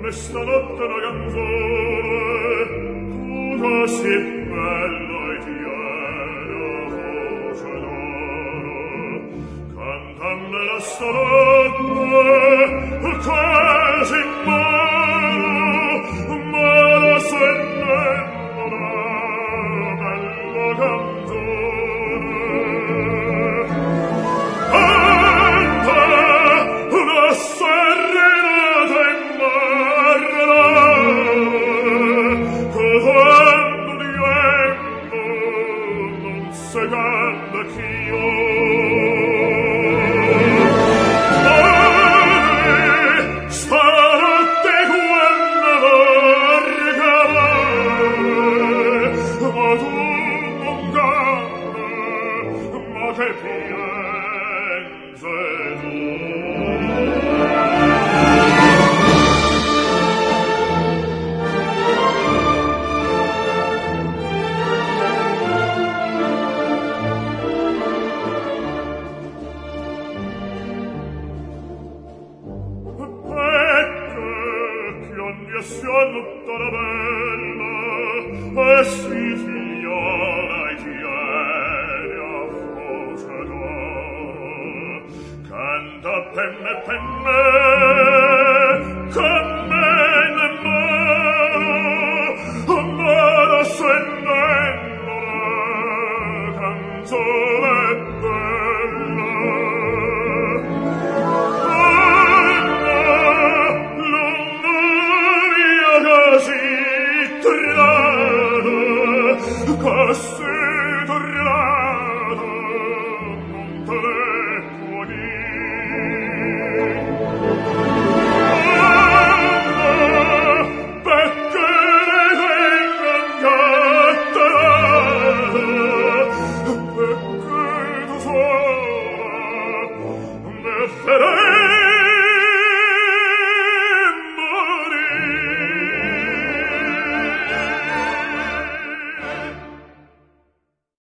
stanotte una canzone tutta sì bella e tiera voce d'oro cantam nella stanotte che si muore ma la sentendo una bella canzone canta una serenata in canta ch'io stanotte quando larga ma tu non canta ma che piense tu tutta la bella e si figliola e tiene a voce d'oro canta penne penne